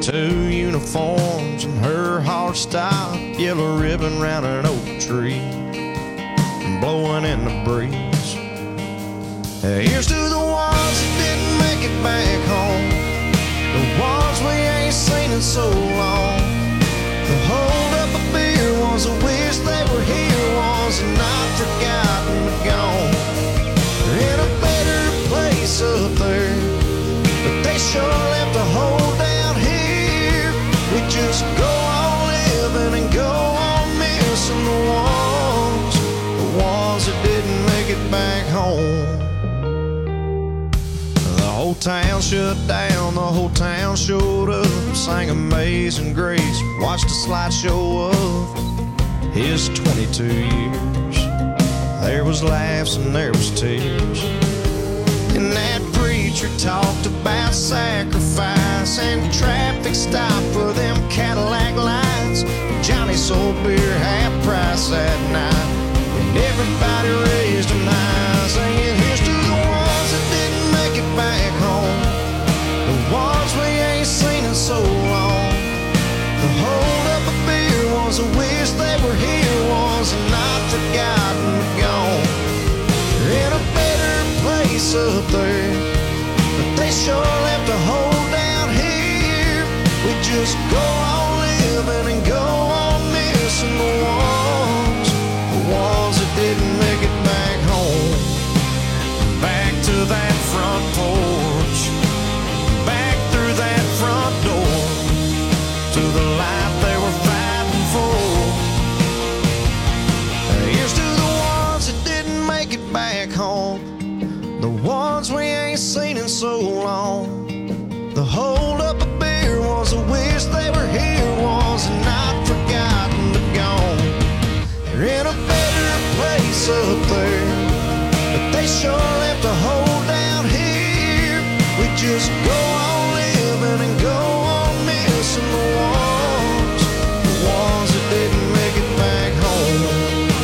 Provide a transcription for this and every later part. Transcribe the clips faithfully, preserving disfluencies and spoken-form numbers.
Two uniforms and her hard style, yellow ribbon round an oak tree, blowing in the breeze. Here's to the ones that didn't make it back home, the ones we ain't seen in so long. The hold up a beer ones that wish they were here, ones that not forgotten but gone. They're in a better place up there, but they sure left a hole down here. We just go on living and go on missing the ones, the ones that didn't make it back home. The whole town shut down, the whole town showed up, sang Amazing Grace, watched a slideshow of his twenty-two years. There was laughs and there was tears, and that preacher talked about sacrifice and traffic stop for them Cadillac lights. Johnny sold beer half price that night, and everybody raised them high, singing here's to the ones that didn't make it back home, the ones we ain't seen in so long. The hold up a beer ones that wish they were here, ones that not forgotten but gone. They're in a better place up there, but they sure left a hole down here. We just go on living and go on missing the ones, the ones that didn't make it back home. Back to that front porch, back through that front door, to the life they were fighting for. Here's to the ones that didn't make it back home, the ones we ain't seen in so long. The hold up a beer ones that wish they were here, ones that not forgotten but gone. They're in a better place up there, but they sure left a hole down here. We just go on living and go on missing the ones, the ones that didn't make it back home.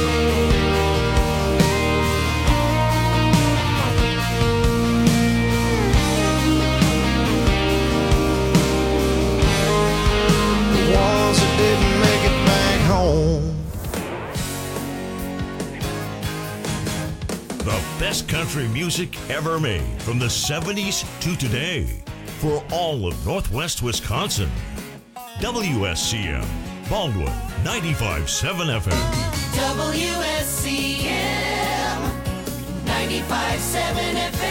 Didn't make it back home. The best country music ever made from the seventies to today for all of Northwest Wisconsin. W S C M, Baldwin, ninety-five point seven F M. W S C M, ninety-five point seven F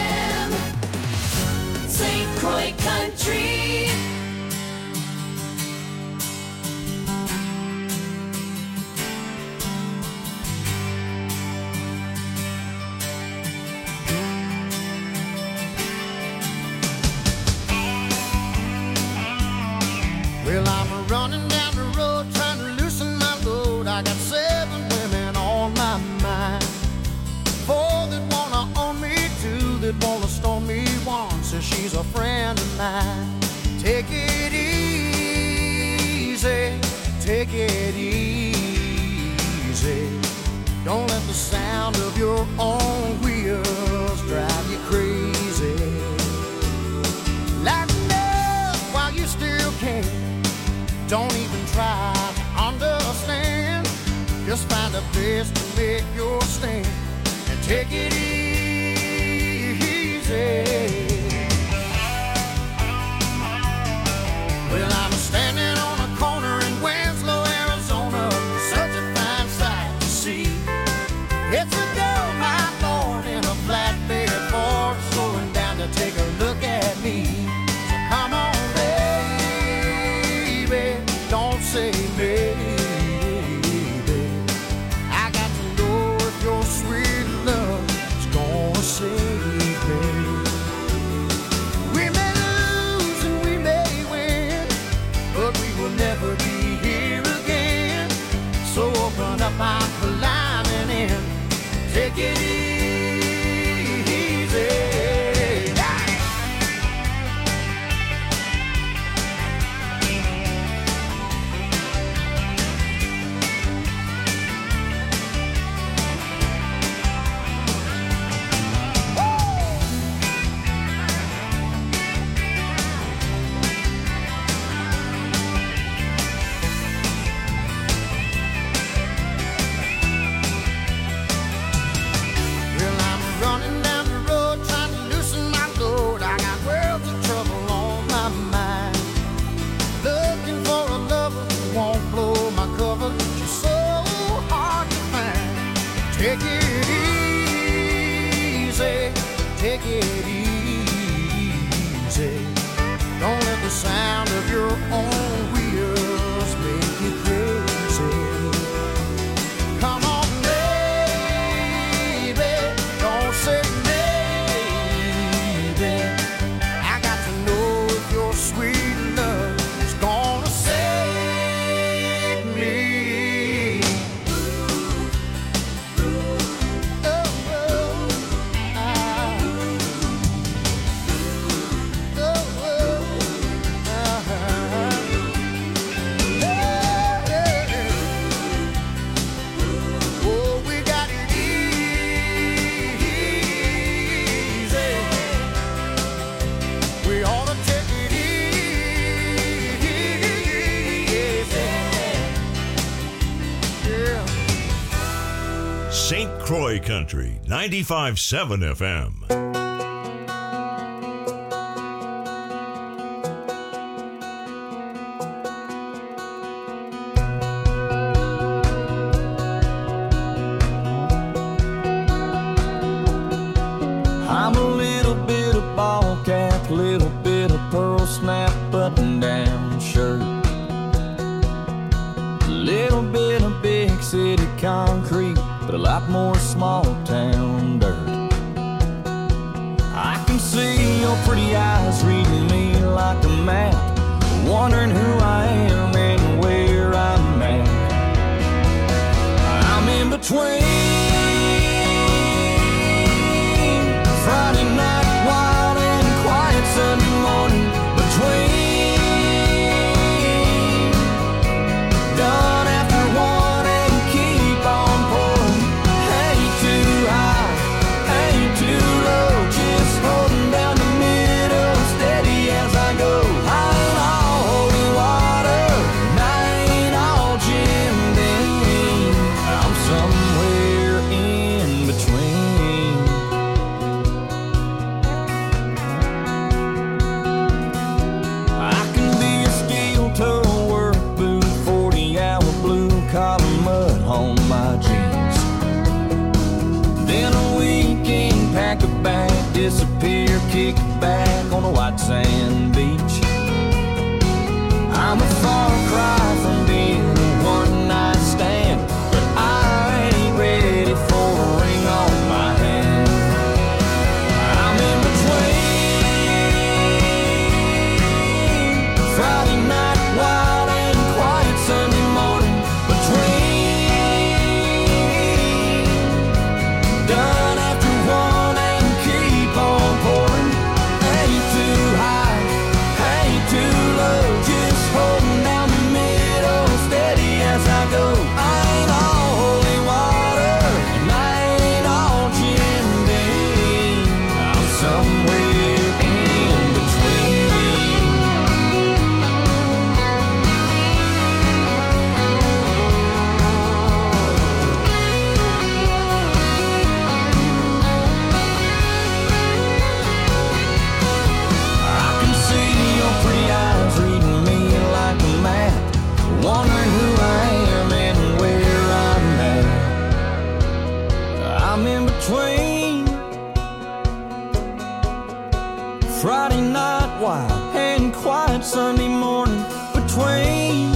M. Saint Croix Country. Well, I'm running down the road trying to loosen my load. I got seven women on my mind, four that wanna own me, two that wanna stone me, one says she's a friend of mine. Take it easy, take it easy. Don't let the sound of your own wheels drive you crazy. Lighten up while you still can. Don't even try to understand. Just find a place to make your stand and take it easy. Well, I'm standing on a corner in Winslow, Arizona. Such a fine sight to see. It's a girl, my lord, in a flatbed Ford, slowing down to take a look at me. So come on, don't say maybe. I got to know if your sweet love is take it easy. Don't let the sound of your own wheels make you crazy. Come on, baby, don't say maybe. I got to know if your sweet love is gonna save me. Oh, oh, ah. Oh, oh, ah. Yeah, yeah. Oh, we got it easy. We ought to take it easy. Yeah. Saint Croix Country, ninety-five point seven F M. I'm a little bit of ball cap, little bit of pearl snap button down shirt, a little bit of big city concrete, but a lot more small town dirt. I can see your pretty eyes reading me like a map, wondering who I am and where I'm at. I'm in between Friday night wild and quiet Sunday morning, between done after one and keep on pouring. Ain't too high, ain't too low, just holding down the middle, steady as I go. I ain't all holy water, and I ain't all Jim Beam. I'm somewhere in between. I can be a steel toe work boot, forty hour blue collar mud on my jeans. Then a weekend pack a bag, disappear, kick back on a white sand beach. I'm a far cry from being a one night stand, but I ain't ready for a ring on my hand. I'm in between Friday night wild and quiet Sunday morning, between done after one and keep on pouring. Ain't too high, ain't too low, just holding down the middle, steady as I go. I ain't all holy water, and I ain't all Jim Beam. I'm somewhere in between. I can see your pretty eyes reading me like a map, wondering who I am and where I'm at. I'm in between Friday night wild and quiet Sunday morning, between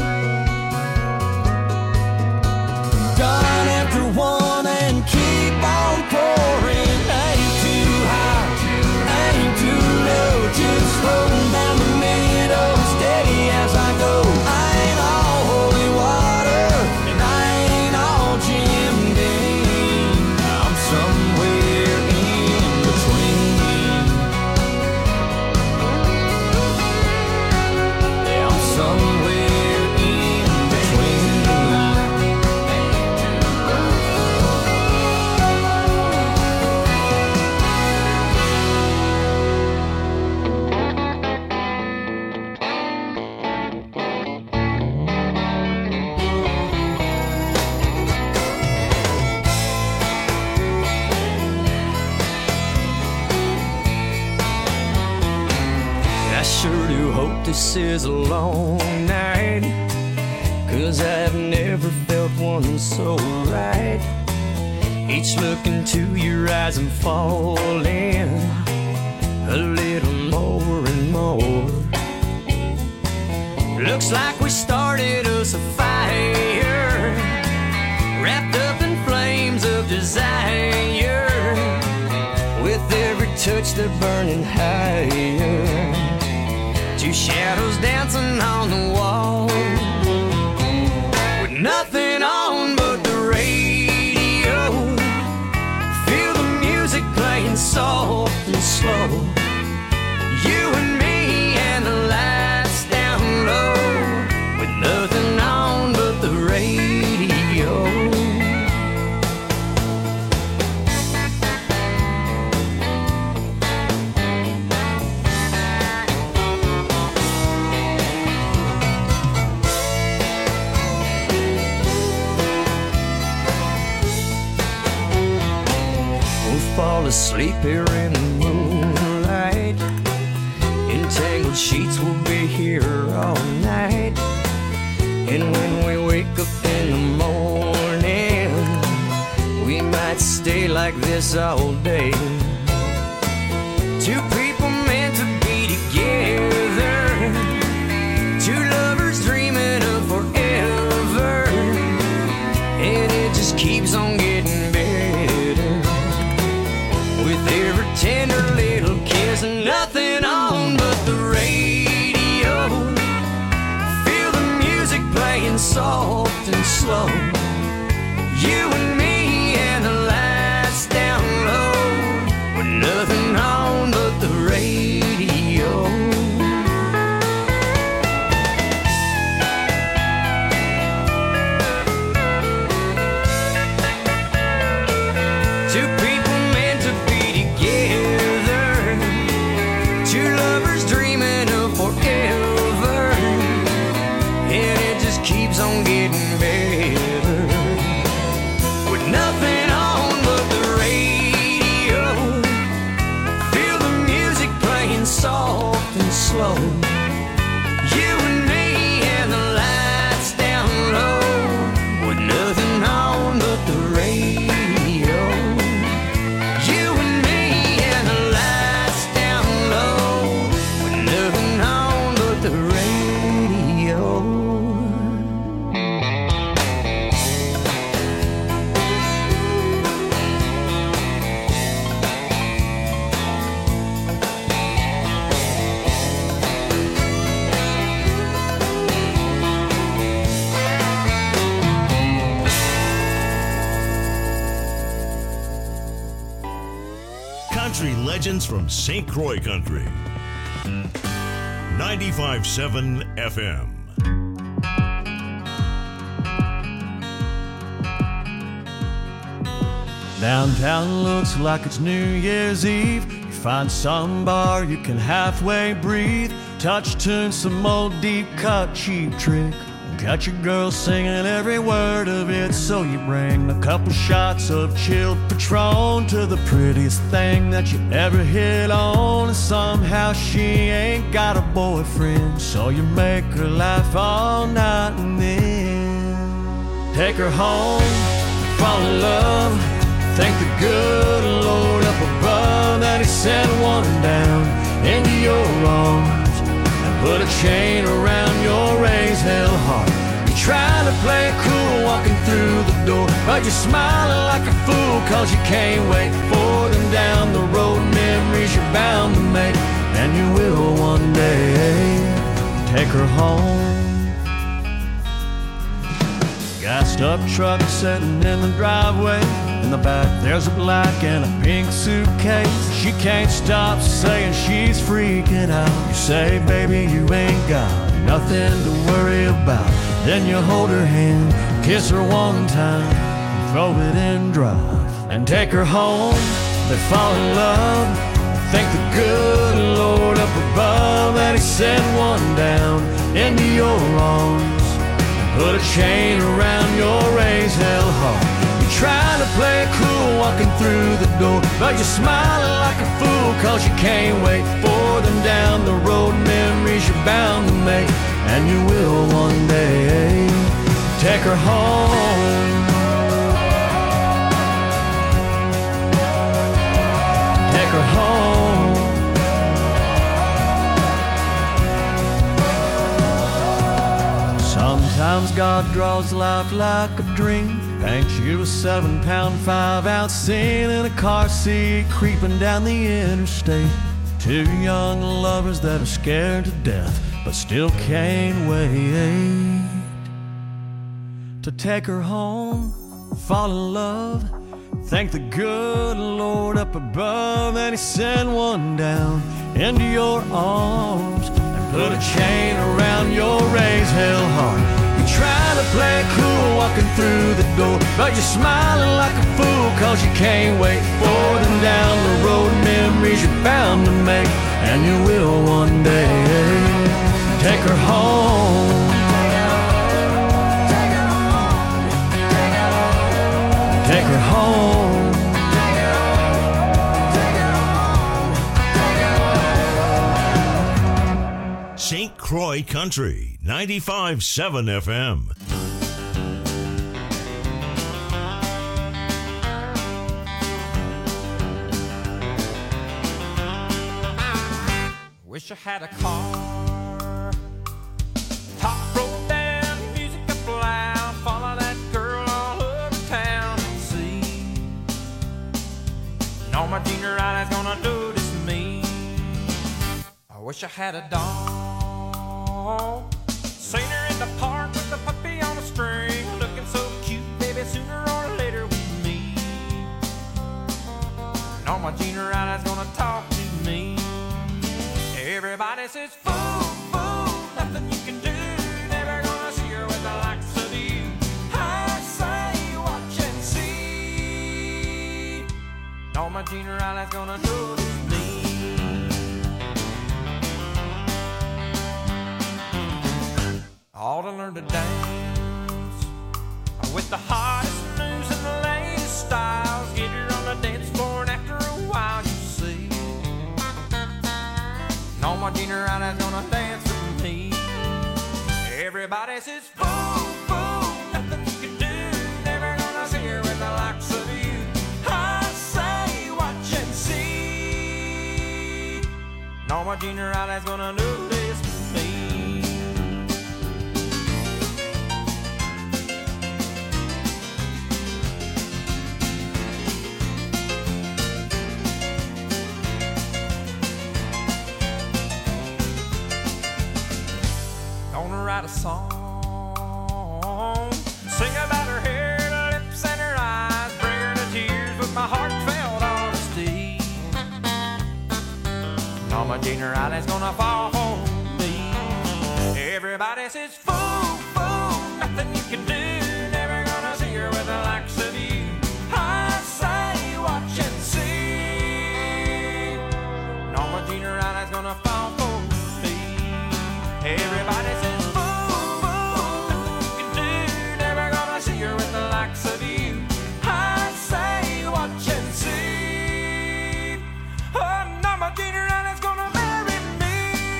done after one and keep on pouring. Ain't too high, ain't too low, just holding down the middle, steady as I go. I ain't all holy water, and I ain't all Jim Beam. I'm somewhere in between. Yeah, I'm somewhere in between. I sure do hope this is a long night, 'cause I've never felt one so right. Each look into your eyes and falling a little more and more. Looks like we started us a fire, wrapped up in flames of desire. With every touch they're burning higher. Two shadows dancing on the wall, with nothing on but the radio. Feel the music playing soft and slow. You and me and the lights down low, with nothing on but the radio. Fall asleep here in the moonlight. Entangled sheets will be here all night. And when we wake up in the morning, we might stay like this all day. Two people meant to be together, two lovers dreaming of forever. And it just keeps on getting better. With every tender little kiss and nothing on but the radio. Feel the music playing soft and slow. You and me and the lights down low, with nothing on but the radio. Two people meant to be together, two lovers dreaming of forever. And it just keeps on getting better, with nothing on but the radio. Feel the music playing soft and slow. You and me and the lights down low, with nothing on but the radio. Country legends from Saint Croix Country. ninety-five point seven F M. Downtown looks like it's New Year's Eve. You find some bar you can halfway breathe. Touch tune, some old deep cut cheap trick. Got your girl singing every word of it, so you bring a couple shots of chilled Patron to the prettiest thing that you ever hit on. And somehow she ain't got a boyfriend, so you make her laugh all night and then take her home, fall in love. Thank the good Lord up above that he sent one down into your arms and put a chain around your raised hell heart. You're trying to play it cool walking through the door, but you're smiling like a fool cause you can't wait for them down the road. Memories you're bound to make, and you will one day take her home. Gassed up truck sitting in the driveway. In the back there's a black and a pink suitcase. She can't stop saying she's freaking out. You say, baby, you ain't got nothing to worry about. Then you hold her hand, kiss her one time, and throw it in drive and take her home. They fall in love. Thank the good Lord up above that he sent one down into your arms and put a chain around your raised hell heart. Trying to play it cool walking through the door, but you're smiling like a fool cause you can't wait for them down the road. Memories you're bound to make, and you will one day take her home. Sometimes God draws life like a dream, paints you a seven pound, five ounce scene in a car seat, creeping down the interstate. Two young lovers that are scared to death, but still can't wait to take her home, fall in love, thank the good Lord up above, and He sent one down into your arms and put a chain around your raised hell heart. You try to play it cool walking through the door, but you're smiling like a fool cause you can't wait for them down the road. Memories you're bound to make, and you will one day. Take her home, take her home, Saint Croix Country, ninety-five point seven F M. Wish I had a car, top rolled down, music up loud, follow that girl all over town and see. No, my junior eyes gonna notice me. I wish I had a dog, seen her in the park with a puppy on a string, looking so cute, baby, sooner or later with me. No, my junior eyes gonna talk to me. Everybody says, fool, fool, nothing you can do, never gonna see her with the likes of you. I say, watch and see. No, my junior eyes gonna notice me. Ought to learn to dance with the hottest news and the latest styles. Get her on the dance floor and after a while you see. No, my junior eyes gonna dance with me. Everybody says, fool, fool, nothing you can do, never gonna see her with the likes of you. I say, watch and see. No, my junior eyes gonna notice me. Write a song, sing about her hair, her lips and her eyes, bring her to tears with my heartfelt honesty. No, my junior eyes gonna fall on me. Everybody says, fool, fool, nothing you can do, never gonna see her with the likes of you. I say, watch and see. No, my junior eyes gonna fall for me. Everybody says, of you, I say, watch and see. Oh, no, my junior is gonna marry me.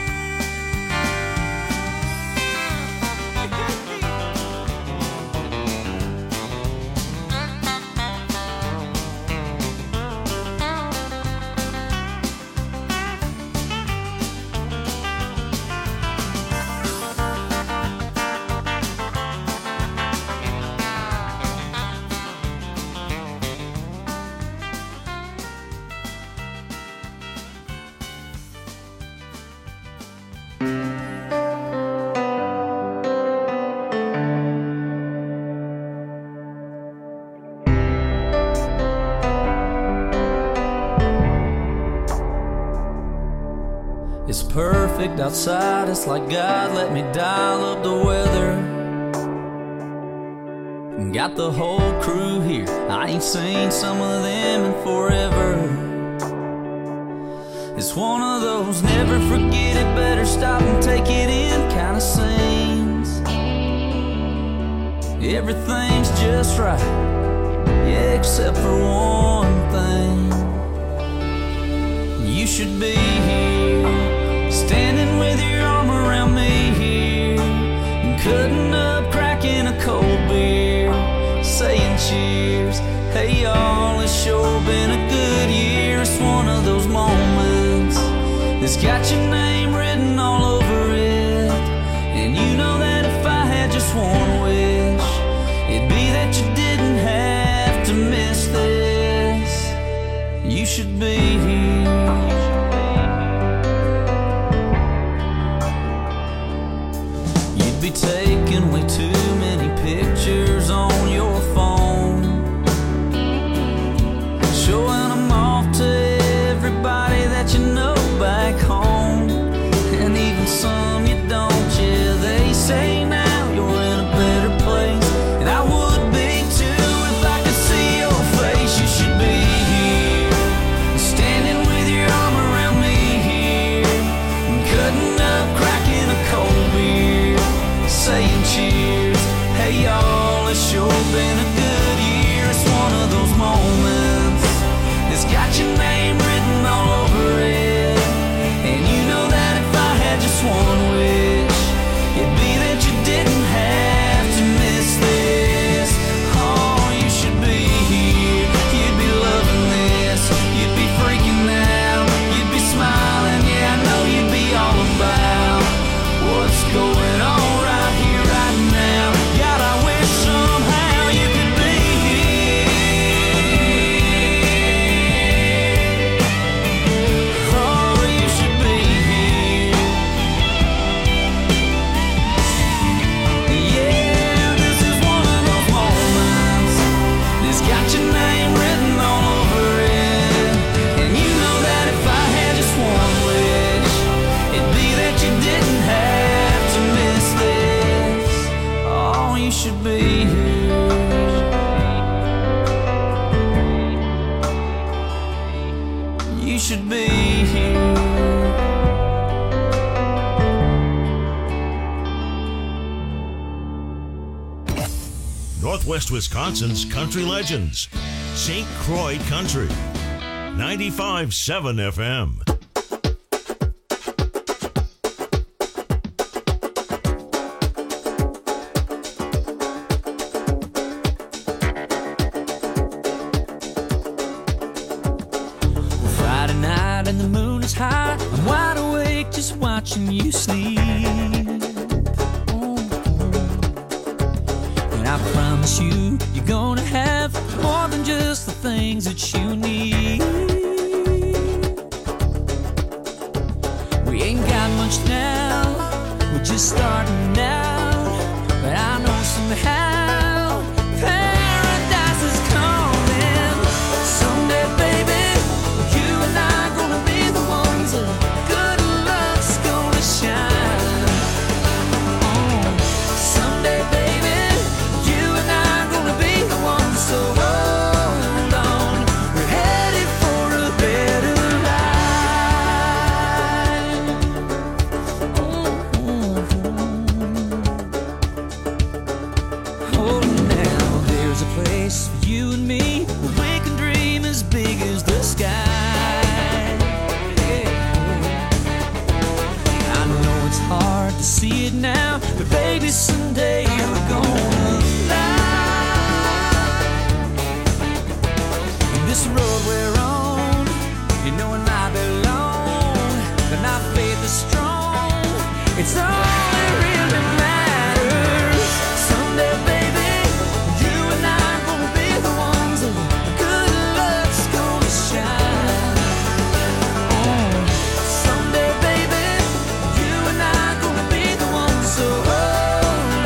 It's perfect outside, it's like God let me dial up the weather. Got the whole crew here, I ain't seen some of them in forever. It's one of those never forget it, better stop and take it in kind of scenes. Everything's just right, yeah, except for one thing. You should be here, standing with your arm around me here, and cutting up, cracking a cold beer, saying cheers. Hey y'all, it's sure been a good year. It's one of those moments that's got your name written all over it, and you know that if I had just one should be here. You'd be taking way too many pictures on your phone, showing them off to everybody that you know back home, and even some you don't. Yeah, they say now you're in a better place, and I would be too if I could see your face. You should be here, standing with your arm around me here, cutting up, cracking a cold beer, saying cheers. Hey y'all, it's sure been a good year. It's one of those moments that's got your name written all over it, and you know that if I had just one wish, it'd be that you didn't have to miss this. Oh, you should be here, you'd be loving this, you'd be freaking out, you'd be smiling. Yeah, I know you'd be all about what's going on right here, right now. God, I wish somehow you could be here. Oh, you should be here. Yeah, this is one of those moments that's got your name written all over it, and you know that if I had just one wish, it'd be that you didn't have to miss this. Oh, you should be here. You should be here. Northwest Wisconsin's country legends. Saint Croix Country. ninety-five point seven F M. Friday night and the moon is high. I'm wide awake just watching you sleep. And I promise you, you're gonna have more than just the things that you need. We ain't got much now, we're just starting out, but I know somehow paradise is coming someday, baby. You and I gonna be the ones that good luck's gonna shine on. Someday, baby, you and I gonna be the ones, so hold on. We're headed for a better life. Oh, now there's a place for you and me where we can dream as big as the sky. Yeah. I know it's hard to see it now, but baby, someday you're gonna fly. And this road we're on, you know it might be long, but my faith is strong. It's all that really matters. Someday, baby, you and I gonna be the ones that good luck's gonna shine on. Someday, baby, you and I gonna be the ones, so hold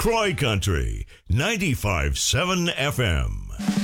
Croy Country, ninety-five point seven F M.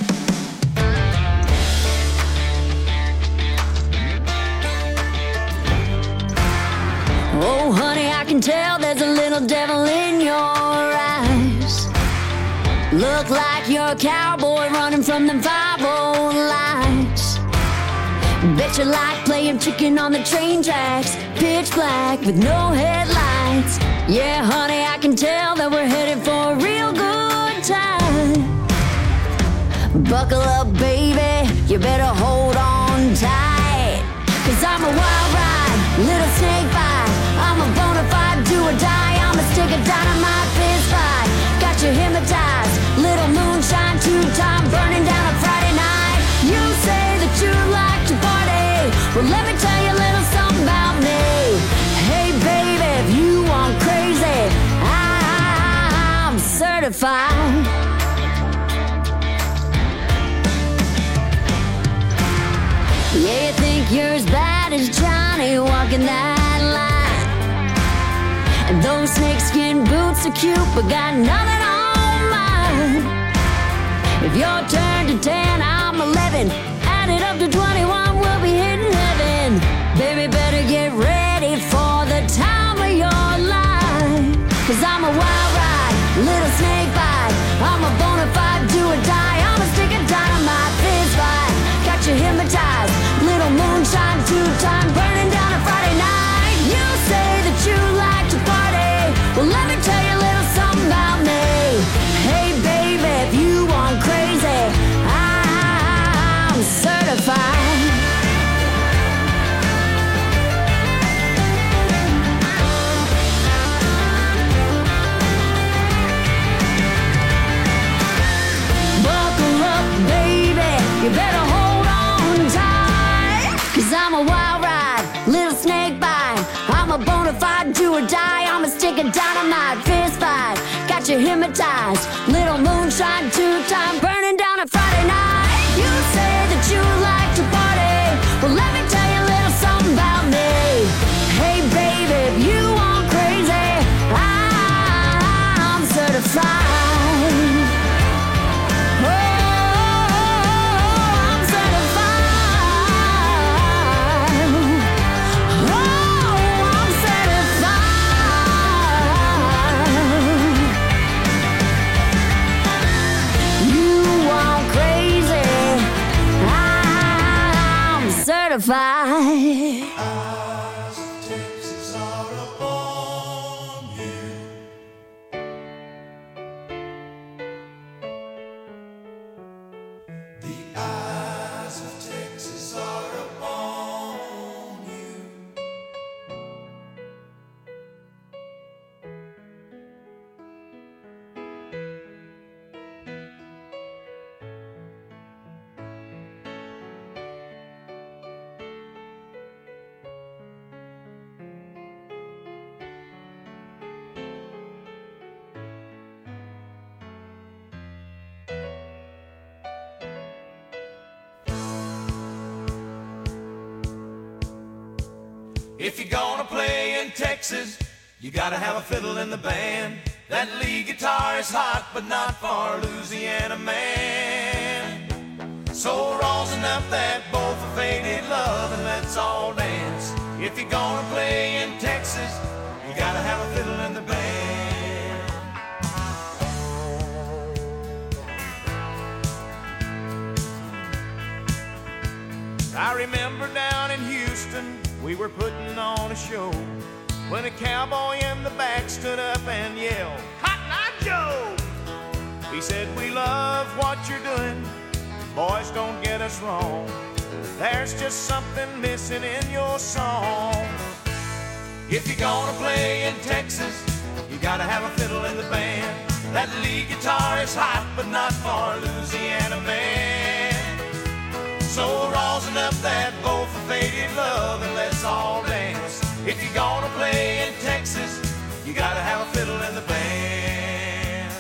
Oh, honey, I can tell there's a little devil in your eyes. Look like you're a cowboy running from them five old lights. Bet you like playing chicken on the train tracks, pitch black with no headlights. Yeah, honey, I can tell that we're headed for a real good time. Buckle up, baby, you better hold on tight. Cause I'm a wild ride, little snake bite. I'm a bona fide do or die. I'm a stick of dynamite fist fight. Got you hypnotized, little moonshine, two-time burning down a Friday night. You say that you like to party, well let me tell you a little something about me. Hey baby, if you want crazy, I, I'm certified. Yeah, you think you're as bad as Johnny walking that line. And those snakeskin boots are cute, but got nothing on mine. If you're turned to ten, I'm eleven. Add it up to twenty-one, we'll be hitting heaven. Baby, better get ready for the time of your life. Cause I'm a wild ride, little snake bite. I'm a bona fide do or die. I'm a stick of dynamite fist fight. Got you hypnotized, little moonshine, two-time burning down a Friday night. You say that you like to party, well let me tell you a little something about me. Hey baby, if you want crazy, I'm certified. Buckle up, baby, you better hold on tight. Cause I'm a wild ride, little snake bite. I'm a bona fide do or die. I'm a stick of dynamite fist fight. Got you hypnotized, little moonshine, two-time burning down a Friday night. You say that you like to party, well let me tell you a little something about me. Hey baby, if you want crazy, I'm certified. Oh, I'm certified. Oh, I'm certified. You want crazy, I'm certified. Eyes of Texas are upon you. The eyes of Texas are upon you. If you're gonna play in Texas, you gotta have a fiddle in the band. That lead guitar is hot, but not for Louisiana man. So rosin up that bowl for faded love and let's all dance. If you're gonna play in Texas, you gotta have a fiddle in the band. I remember down in Houston, we were putting on a show when a cowboy in the back stood up and yelled, "Cotton Eye Joe!" He said, "We love what you're doing, boys, don't get us wrong. There's just something missing in your song. If you're gonna play in Texas, you gotta have a fiddle in the band. That lead guitar is hot, but not for Louisiana man. So rosin up that bowl for faded love and let's all dance. If you're gonna play in Texas, you gotta have a fiddle in the band."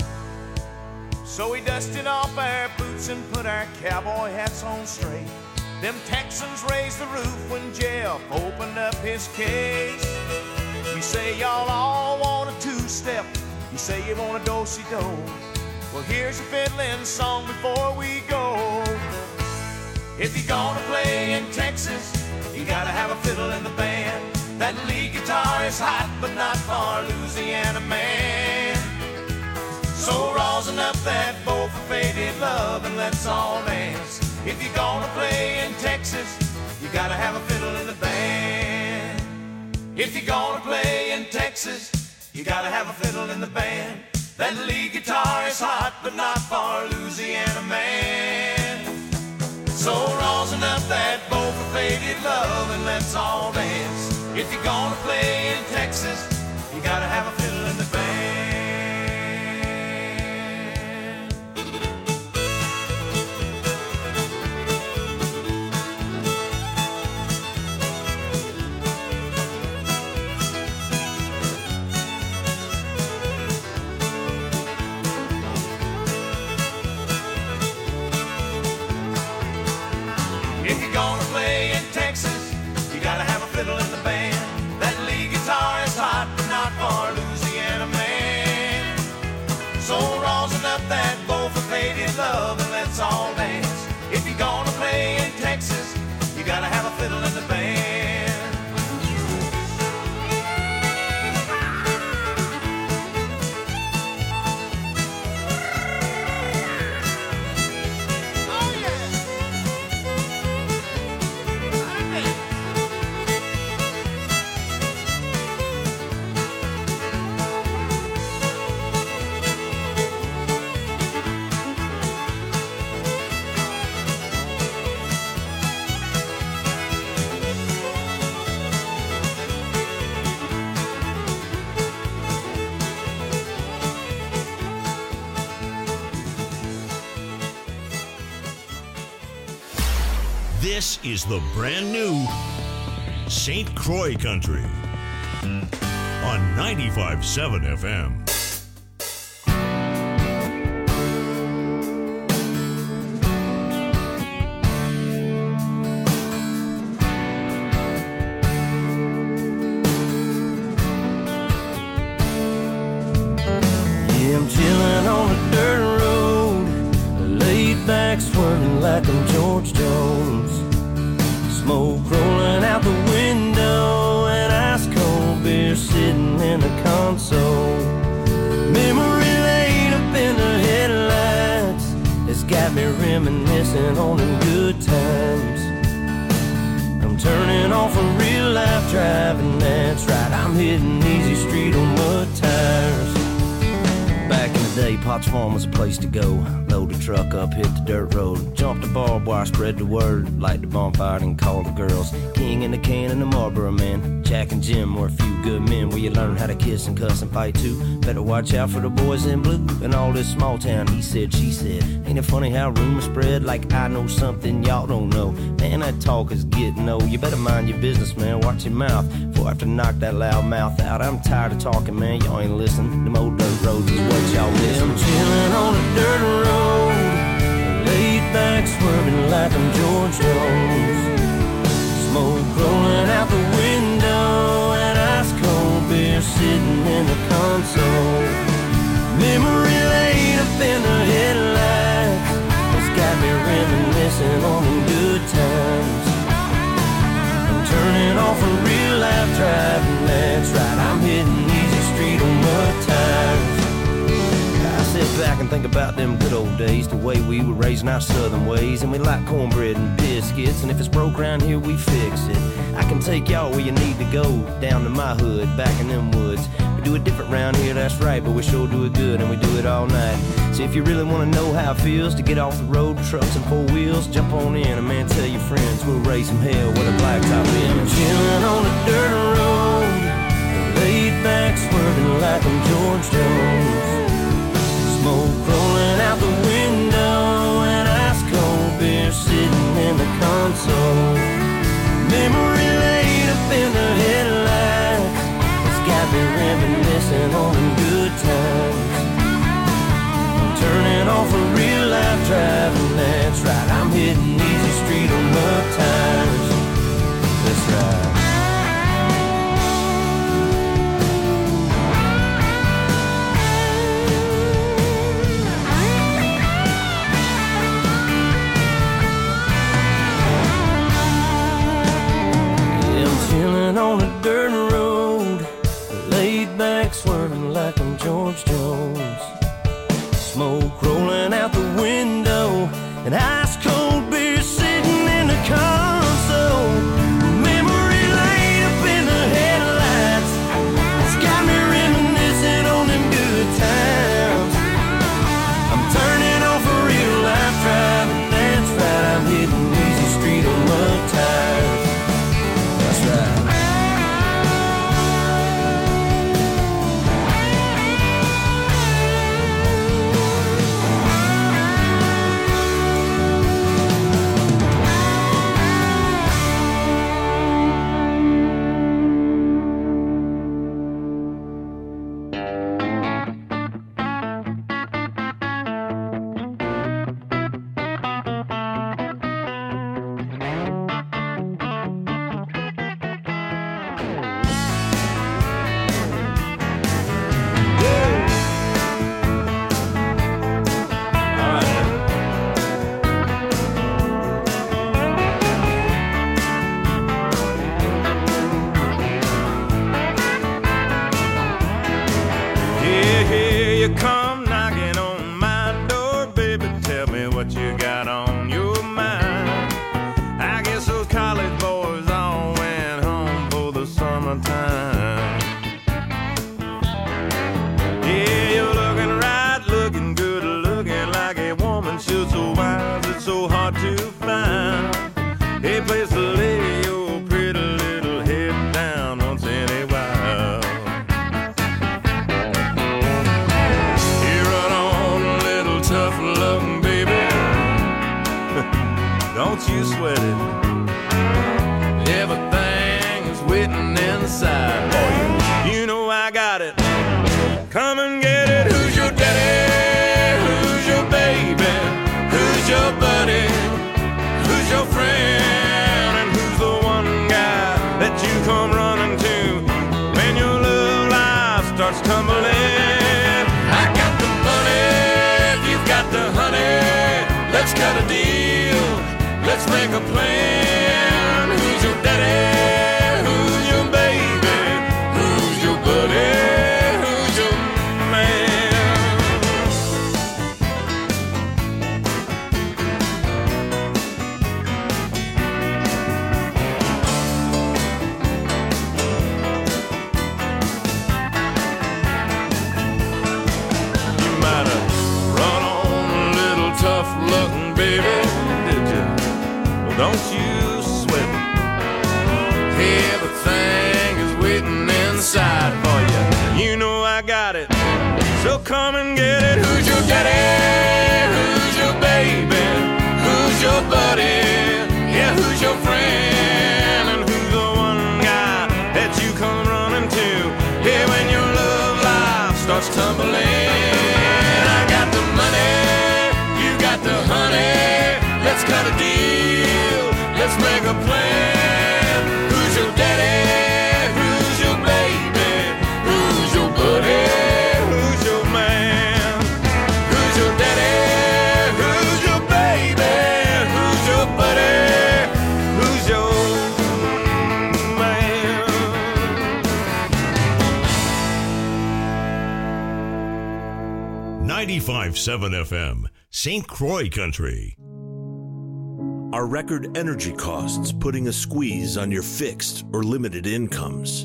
So we dusted off our boots and put our cowboy hats on straight. Them Texans raised the roof when Jeff opened up his case. You say y'all all want a two-step. You say you want a do-si-do. Well, here's a fiddling song before we go. If you're gonna play in Texas, you gotta have a fiddle in the band. That lead guitar is hot, but not for Louisiana man. So rosin up that bow for faded love and let's all dance. If you're gonna play in Texas, you gotta have a fiddle in the band. If you're gonna play in Texas, you gotta have a fiddle in the band. That lead guitar is hot, but not for Louisiana man. So rosin up that bow for faded love and let's all dance. If you're gonna play in Texas, you gotta have a fiddle in the band. If you're gonna play in Texas, you gotta have a fiddle in the band. That lead guitar is hot, but not for Louisiana man. So rosin up that bow for faded love and let's all dance. If you're gonna play in Texas, you gotta have a fiddle in the band. This is the brand new Saint Croix Country on ninety-five point seven F M. Yeah, I'm chilling on a dirt road, laid back swerving like I'm George Jones. Smoke rolling out the window and ice cold beer sitting in the console. Memory laid up in the headlights, it's got me reminiscing on them good times. I'm turning off a real life driving, that's right, I'm hitting easy street on mud tires. Back in the day, Potts Farm was a place to go. Load the truck up, hit the dirt road, jump the barbed wire, spread the word, light the bonfire and call the girls. King in the can and the Marlboro man, Jack and Jim were a few good men where you learn how to kiss and cuss and fight too. Better watch out for the boys in blue and all this small town he said, she said. Ain't it funny how rumors spread like I know something y'all don't know? Man, that talk is getting old. You better mind your business, man, watch your mouth before I have to knock that loud mouth out. I'm tired of talking, man, y'all ain't listening. Them old dirt roads is what y'all miss. I'm chilling on a dirt road, laid back swerving like I'm George Jones. Smoke rolling out the window and ice cold beer sitting in the console. Memory laid up in the headlights, it's got me reminiscing on the good times. I'm turning off a real life driving, that's right, I'm hitting easy street on mud tires. I sit back and think about them good old days, the way we were raising our southern ways. And we like cornbread and biscuits, and if it's broke around here, we fix it. I can take y'all where you need to go, down to my hood, back in them woods. We do it different round here, that's right, but we sure do it good, and we do it all night. So if you really want to know how it feels to get off the road, trucks and four wheels, jump on in, and man, tell your friends we'll raise some hell with a blacktop in. I'm chilling on a dirt road, laid back swerving like I'm George Jones. Smoke rolling out the window and ice cold beer sitting in the console. Memory laid up in the headlights, it's got me reminiscing on them good times. I'm turning off a real life driving, that's right, I'm hitting easy street on mud squirming like I'm George Jones. Smoke rolling out the window, and ice cold beer sitting in the console. Memory laid up in the headlights, it's got me reminiscing on them good times. I'm turning off a real life driving, that's right, I'm hitting easy street on mud tires. That's right. ninety-five point seven F M, Saint Croix Country. Are record energy costs putting a squeeze on your fixed or limited incomes?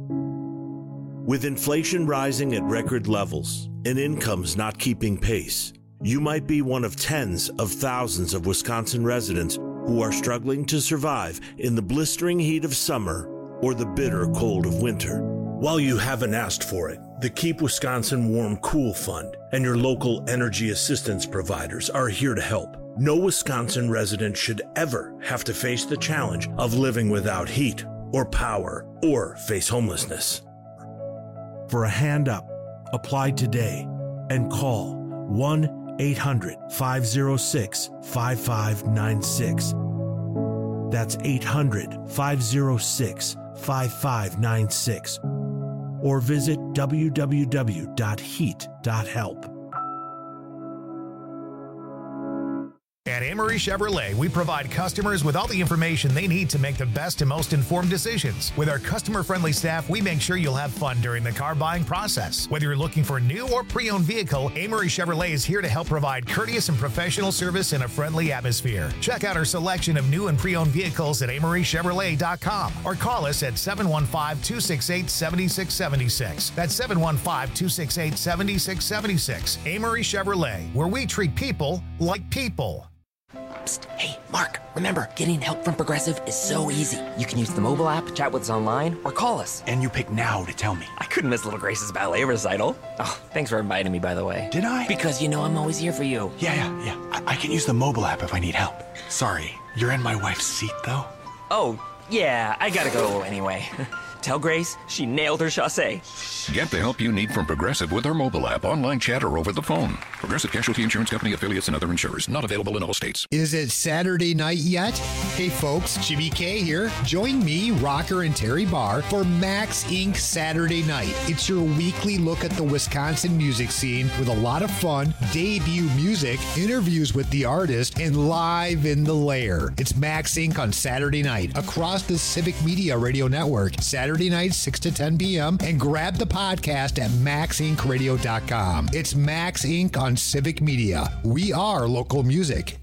With inflation rising at record levels and incomes not keeping pace, you might be one of tens of thousands of Wisconsin residents who are struggling to survive in the blistering heat of summer or the bitter cold of winter. While you haven't asked for it, the Keep Wisconsin Warm Cool Fund and your local energy assistance providers are here to help. No Wisconsin resident should ever have to face the challenge of living without heat or power or face homelessness. For a hand up, apply today and call one eight hundred, five oh six, five five nine six. That's eight hundred, five oh six, five five nine six. Or visit w w w dot heat dot help. At Amory Chevrolet, we provide customers with all the information they need to make the best and most informed decisions. With our customer-friendly staff, we make sure you'll have fun during the car buying process. Whether you're looking for a new or pre-owned vehicle, Amory Chevrolet is here to help provide courteous and professional service in a friendly atmosphere. Check out our selection of new and pre-owned vehicles at amory chevrolet dot com or call us at seven one five, two six eight, seven six seven six. That's seven one five, two six eight, seven six seven six. Amory Chevrolet, where we treat people like people. Psst, hey, Mark, remember, getting help from Progressive is so easy. You can use the mobile app, chat with us online, or call us. And you pick now to tell me. I couldn't miss Little Grace's ballet recital. Oh, thanks for inviting me, by the way. Did I? Because you know I'm always here for you. Yeah, yeah, yeah. I, I can use the mobile app if I need help. Sorry, you're in my wife's seat, though? Oh, yeah, I gotta go anyway. Tell Grace she nailed her chassé. Get the help you need from Progressive with our mobile app, online chat, or over the phone. Progressive Casualty Insurance Company, affiliates, and other insurers. Not available in all states. Is it Saturday night yet? Hey folks, Jimmy K here. Join me, Rocker, and Terry Barr for Max Incorporated Saturday Night. It's your weekly look at the Wisconsin music scene with a lot of fun, debut music, interviews with the artist, and live in the lair. It's Max Incorporated on Saturday night across the Civic Media Radio Network. Saturday night, six to ten p.m. and grab the podcast at max inc radio dot com. It's Max Incorporated on Civic Media. We are local music.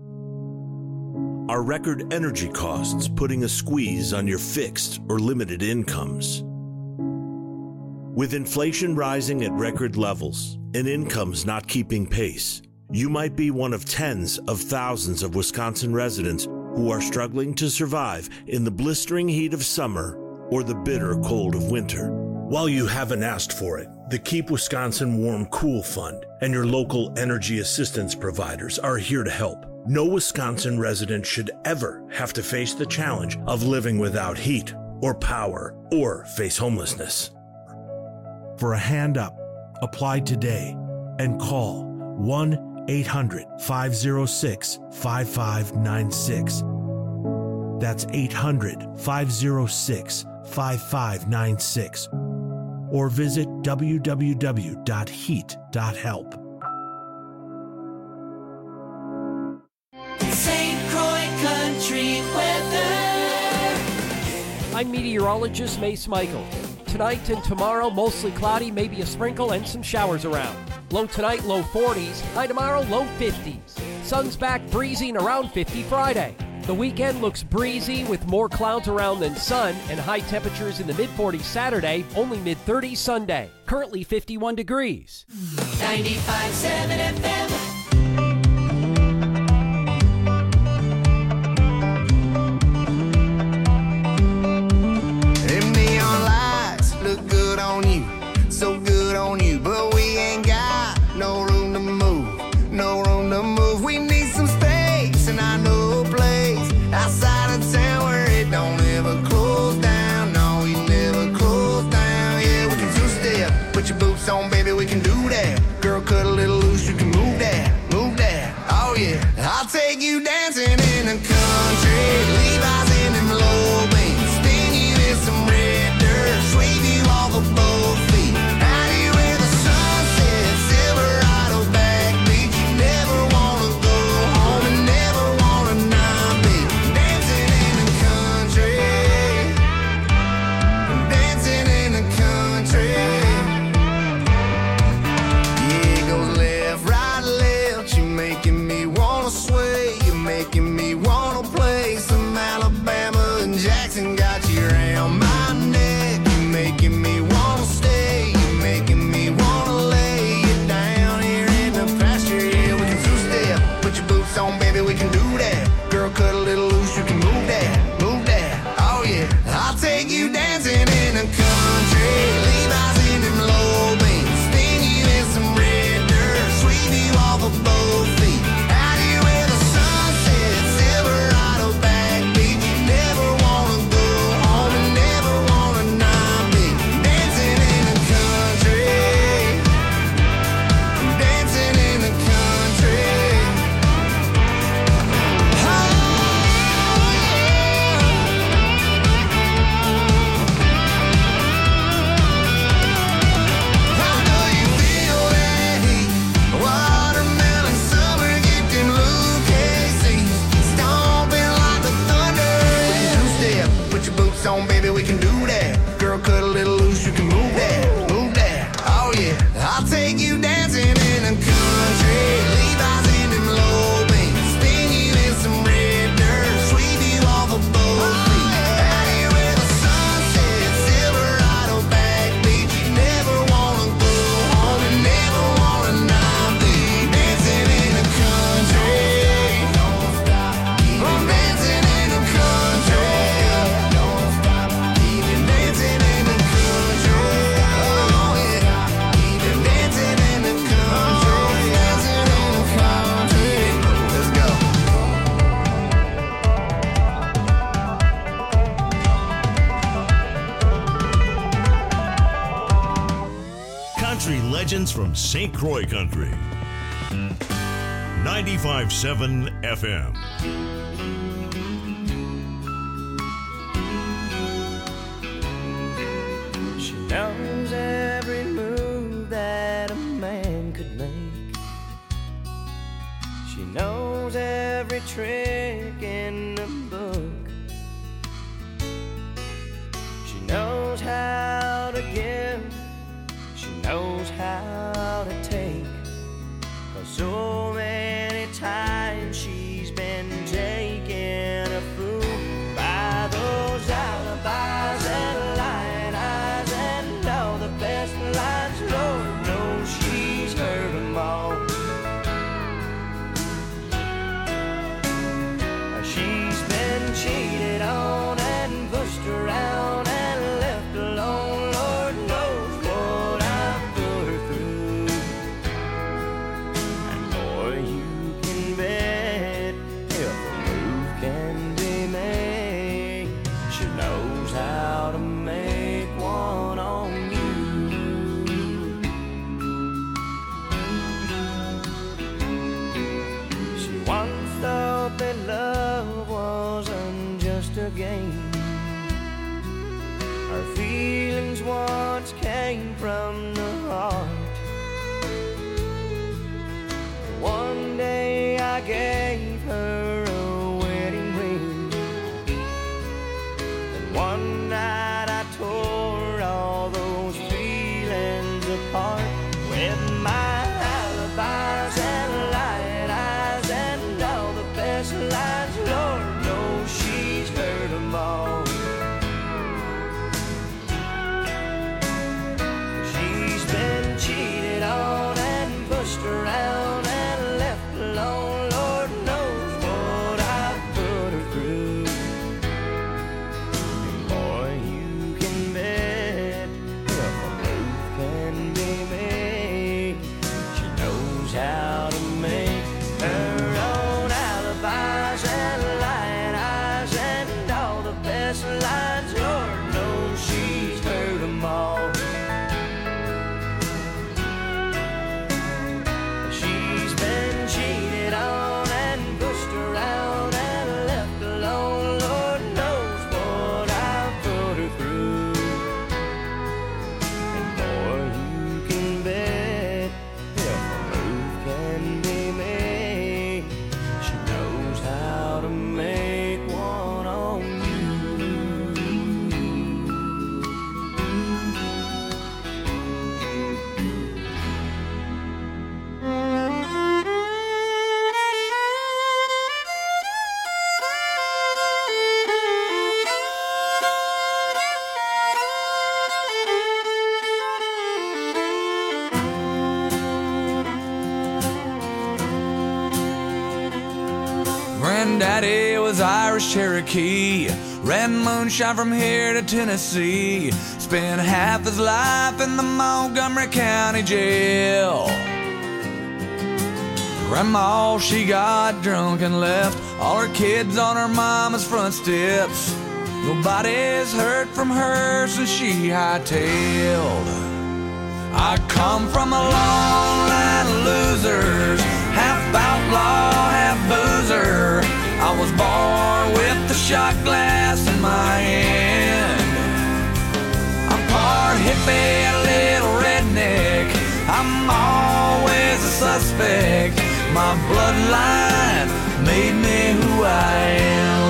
Are record energy costs putting a squeeze on your fixed or limited incomes? With inflation rising at record levels and incomes not keeping pace, you might be one of tens of thousands of Wisconsin residents who are struggling to survive in the blistering heat of summer or the bitter cold of winter. While you haven't asked for it, the Keep Wisconsin Warm Cool Fund and your local energy assistance providers are here to help. No Wisconsin resident should ever have to face the challenge of living without heat or power or face homelessness. For a hand up, apply today and call one eight hundred, five oh six, five five nine six. That's eight hundred, five oh six, five five nine six. Or visit w w w dot heat dot help. Saint Croix Country Weather. I'm meteorologist Mace Michaels. Tonight and tomorrow, mostly cloudy, maybe a sprinkle and some showers around. Low tonight, low forties. High tomorrow, low fifties. Sun's back, breezing around fifty Friday. The weekend looks breezy with more clouds around than sun and high temperatures in the mid forties Saturday, only mid thirties Sunday. Currently fifty-one degrees. ninety-five point seven F M. Them neon lights look good on you, so good on you, but we ain't got no room to move, no room to move. We need some space, and I know a place outside of town where it don't ever close down. No, we never close down. Yeah, we can two-step, put your boots on, baby, we can do that. Girl, cut a little loose, you can move that, move that. Oh yeah, I'll take you dancing in the country, Levi's in them low beams, spin you in some red dirt, sweep you off of both feet. Out here where the sun sets, Silverado backbeat. You never wanna go home and never wanna not be dancing in the country, dancing in the country. country legends from Saint Croix Country. ninety-five point seven F M. She knows every move that a man could make. She knows every trick in the book. She knows how to give. She knows how to take. 'Cause so many times she's been taken a fool by those alibis and lying eyes and all the best lines. Lord knows she's heard them all. She's been cheated on and pushed around and left alone. Lord knows what I've put her through. And boy, you can bet if a move can be made, she knows how to make one on you. She once thought that love wasn't just a game. Her feelings once came from the heart. One day I gave her a wedding ring, and one night I tore all those feelings apart with my alibis and lying eyes and all the best lines. Lord knows she's heard them all. She's been cheated on and pushed around and left alone. Lord knows what I've put her through. And boy, you can bet if a move can be made, she knows how to make her own alibis and lying eyes and all the best lines. Lord knows she's heard them all. She's been cheated on and pushed around and left alone. Lord knows what I've put her through. And boy, you can bet if a move can be made, she knows how to make one on you. Granddaddy was Irish Cherokee, ran moonshine from here to Tennessee. Spent half his life in the Montgomery County Jail. Grandma, she got drunk and left all her kids on her mama's front steps. Nobody's heard from her since she hightailed. I come from a long line of losers, half outlaw, half boozer. I was born with the shot glass in my hand. I'm part hippie, a little redneck. I'm always a suspect. My bloodline made me who I am.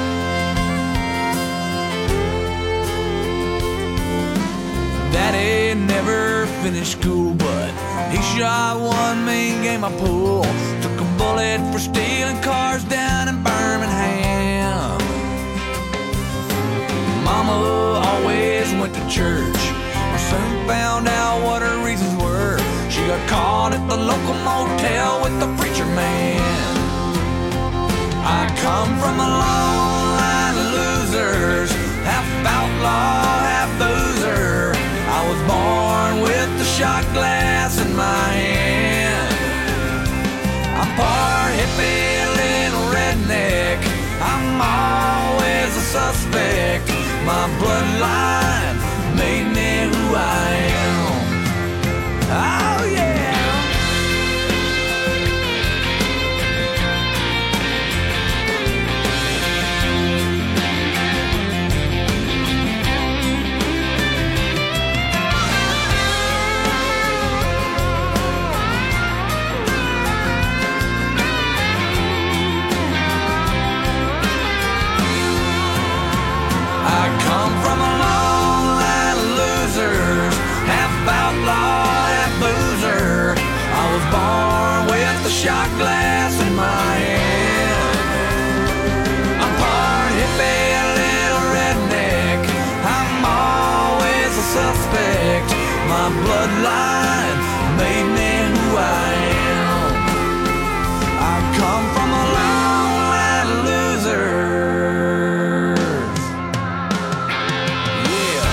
Daddy never finished school, but he shot one mean game of pool. Took a bullet for stealing cars down in Birmingham. Mama always went to church. I soon found out what her reasons were. She got caught at the local motel with the preacher man. I come from a long line of losers, half outlaw, half boozer. I was born with the shot glass in my hand. I'm part hippie, a little redneck. I'm always a suspect. My bloodline made me who I am. bloodline made me who I am. I come from a long line of losers. Yeah.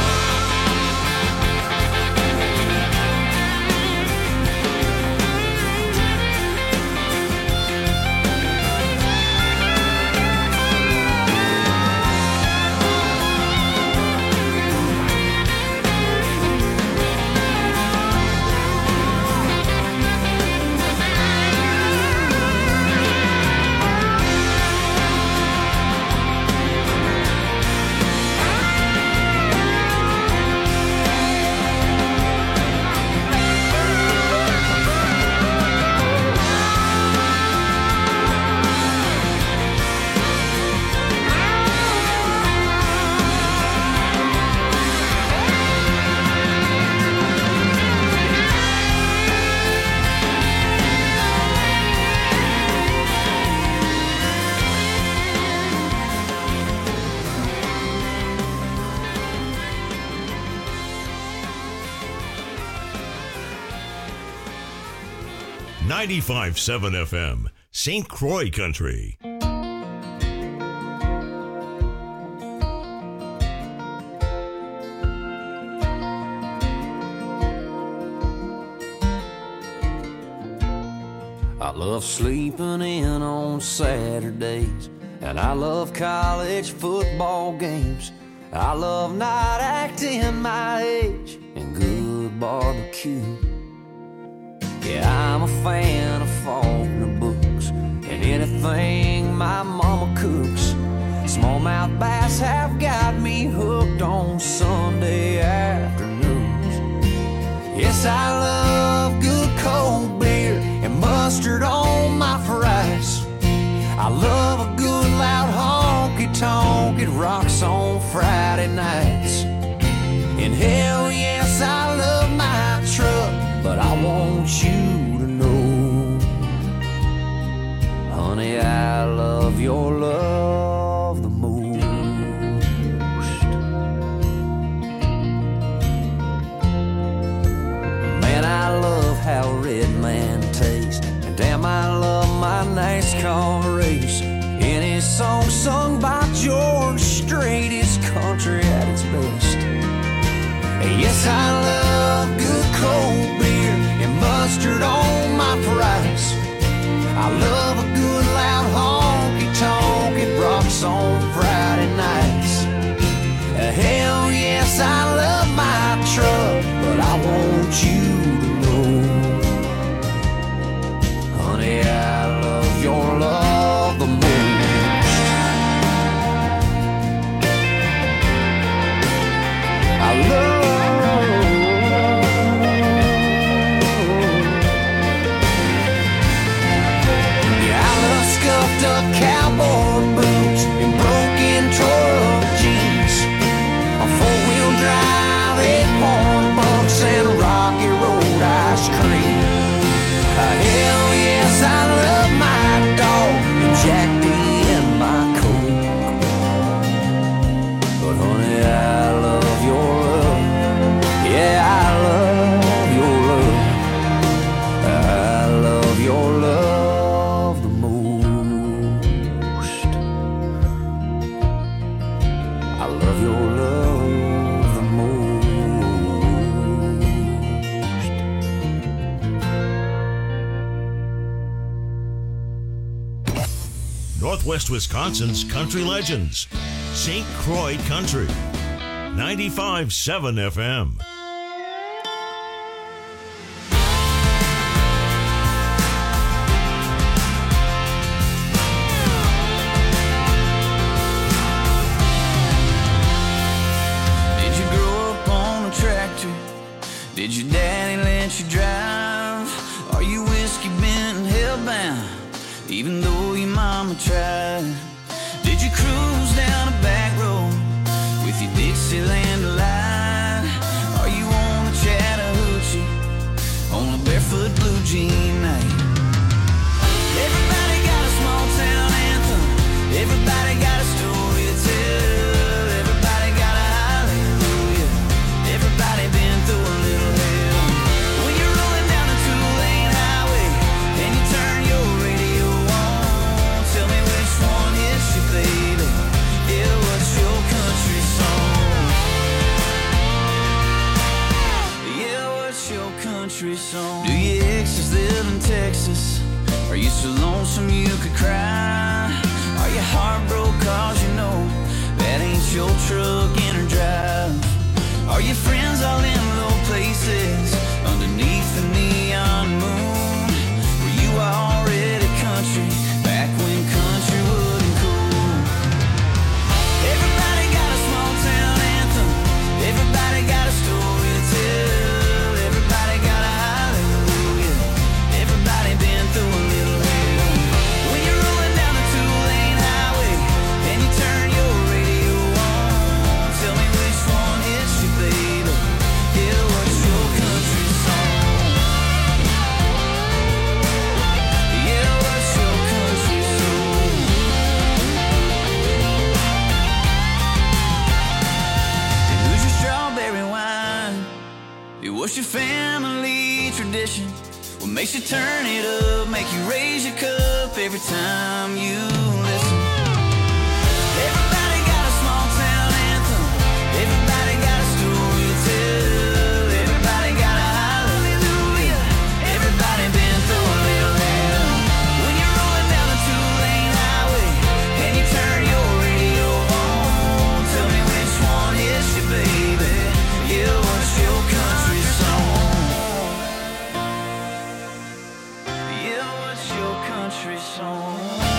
ninety-five point seven F M, Saint Croix Country. I love sleeping in on Saturdays, and I love college football games. I love not acting my age and good barbecue. Yeah, I'm a fan of Faulkner books and anything my mama cooks. Smallmouth bass have got me hooked on Sunday afternoons. Yes, I love good cold beer and mustard on my fries. I love a good loud honky-tonk, it rocks on Friday nights. And hell yes, I love my truck, but I want you to know, honey, I love your love the most. Man, I love how Red Man tastes, and damn, I love my NASCAR race. Any song sung by George Strait is country at its best. Yes, I love good cold beer and mustard on my fries. I love a good loud honky-tonk, it rocks on Friday nights. Hell yes, I love my truck, but I want you to know, honey, I love your love the most. I love scuffed up cowboy boots and broken tore-up jeans, a four-wheel drive, eight-point bucks, and Rocky Road ice cream. Uh, hell yes, I love my dog and Jack D and my Coke. But honey, I love your love. Yeah, I love your love. I love your love. Northwest Wisconsin's country legends, Saint Croix Country, ninety-five point seven F M. Did you grow up on a tractor? Did your daddy let you drive? Are you whiskey bent and hellbound, even though your mama tried? Did you cruise down a back road with your Dixieland delight? Are you on a Chattahoochee on a barefoot blue jean night? Everybody got a small town anthem, everybody got a story to tell, everybody got a hallelujah, everybody been through a little hell. country song. Do your exes live in Texas? Are you so lonesome you could cry? Are you heartbroken cause you know that ain't your truck in or drive? Are your friends all in low places underneath the neon moon? Were you already country back when country wasn't cool? Everybody got a small town anthem. Everybody got a story to tell. Everybody got a hallelujah. Everybody been through a little hell. When you're rolling down a two-lane highway and you turn your radio on, tell me which one hits you, baby. Yeah, what's your country song? Yeah, what's your country song? And who's your strawberry wine? Yeah, what's your family tradition? What makes you turn it up, make you raise your cup every time you listen? Everybody got a small town anthem. Everybody got a story to tell. Everybody got a hallelujah. Everybody been through a little hell. When you're rolling down the two-lane highway and you turn your radio on, tell me which one hits you, baby. Yeah, what's your country song? Yeah, what's your country song?